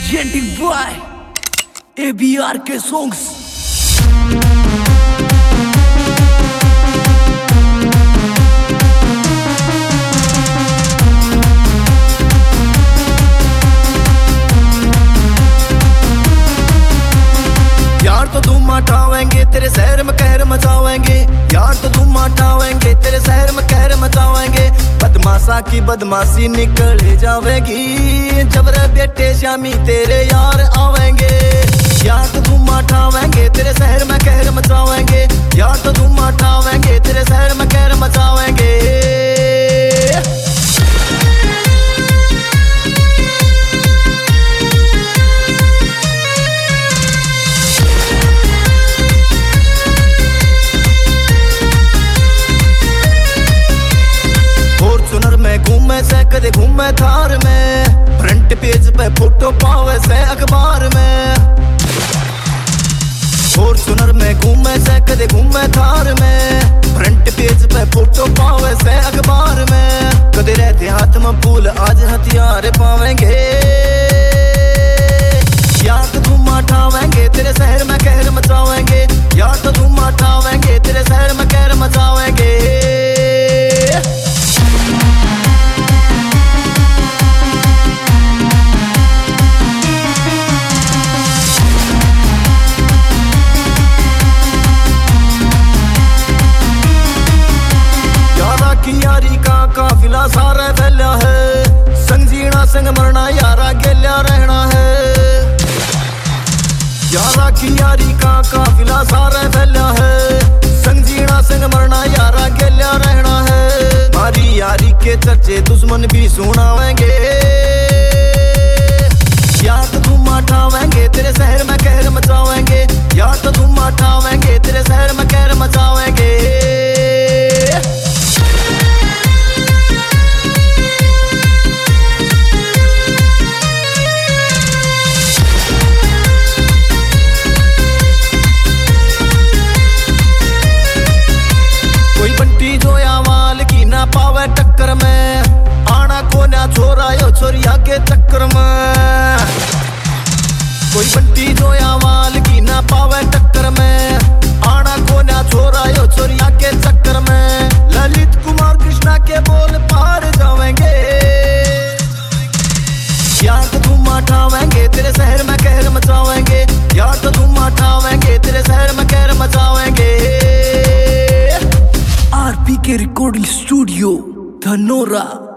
presenting by ABRK Songs. यार तो धूम उठावेंगे तेरे शहर में कहर मचावेंगे, यार तो धूम उठावेंगे तेरे शहर में कहर मचावेंगे। बदमाशा की बदमाशी निकल जावेगी जब रे बेटे शामी तेरे यार आवेंगे। यार तो धूम उठावेंगे तेरे शहर में कहर मचावेंगे, यार तो धूम उठावेंगे तेरे शहर में कहर मचावेंगे। घूमे से कदे घूमे थार में, फ्रंट पेज पे फोटो पावे से अखबार में। फॉर्च्यूनर में घूमे से कदे घूमे थार में, फ्रंट पेज पे फोटो पावे से अखबार में। कदे रहते हाथ में फूल आज हथियार पावेंगे। यार तो धूम उठावेंगे तेरे शहर में कहर मचावेंगे, यार तो धूम उठावेंगे तेरे शहर में कहर मचावेंगे। यारी का काफिला सारा फैला है, संग जीना संग मरना यारा गेल्या रहना है। यारा की यारी का काफिला सारा फैला है, संग जीना संग मरना यारा गेल्या रहना है। मारी यारी के चर्चे दुश्मन भी सुनावेंगे। यार तो धूम उठावेंगे तेरे शहर में कहर मचावेंगे, यार तो धूम उठावेंगे तेरे शहर में कहर मचावेंगे। पावे टक्कर में आना को ना छोरा यो छोरिया के चक्कर में। कोई बंटी जो वाल की ना पावे टक्कर में, आना को ना छोरा यो छोरिया के चक्कर में। ललित कुमार कृष्णा के बोल पार जावेंगे। यार तो धूम उठावेंगे तेरे शहर में कहर मचावेंगे, यार तो धूम उठावेंगे तेरे शहर में कहर मचावेंगे। RPK Recording Studio, Dhanora।